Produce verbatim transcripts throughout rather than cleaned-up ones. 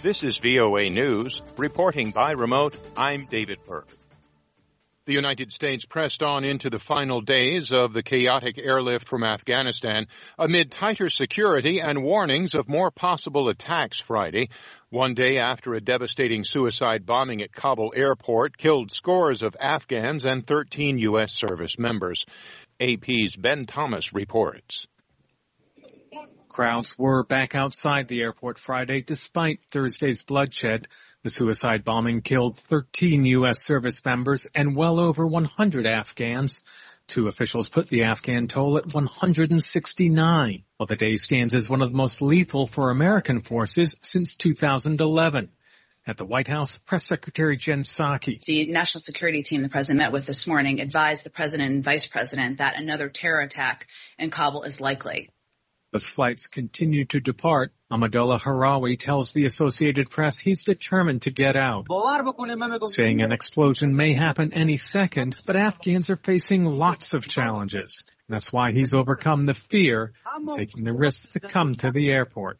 This is V O A News. Reporting by remote, I'm David Burke. The United States pressed on into the final days of the chaotic airlift from Afghanistan amid tighter security and warnings of more possible attacks Friday, one day after a devastating suicide bombing at Kabul airport killed scores of Afghans and thirteen U S service members. A P's Ben Thomas reports. Crowds were back outside the airport Friday despite Thursday's bloodshed. The suicide bombing killed thirteen U S service members and well over one hundred Afghans. Two officials put the Afghan toll at one hundred sixty-nine, while the day stands as one of the most lethal for American forces since two thousand eleven. At the White House, Press Secretary Jen Psaki. The national security team the president met with this morning advised the president and vice president that another terror attack in Kabul is likely. As flights continue to depart, Ahmadullah Harawi tells the Associated Press he's determined to get out, saying an explosion may happen any second, but Afghans are facing lots of challenges. That's why he's overcome the fear, taking the risk to come to the airport.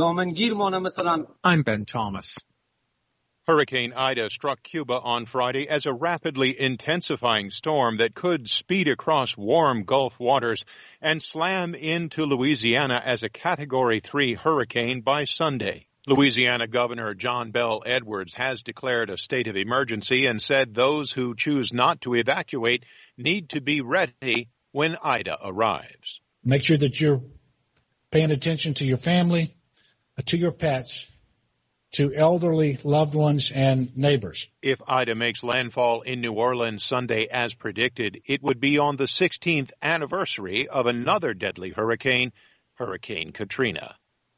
I'm Ben Thomas. Hurricane Ida struck Cuba on Friday as a rapidly intensifying storm that could speed across warm Gulf waters and slam into Louisiana as a Category three hurricane by Sunday. Louisiana Governor John Bell Edwards has declared a state of emergency and said those who choose not to evacuate need to be ready when Ida arrives. Make sure that you're paying attention to your family, to your pets, to elderly loved ones and neighbors. If Ida makes landfall in New Orleans Sunday as predicted, it would be on the sixteenth anniversary of another deadly hurricane, Hurricane Katrina.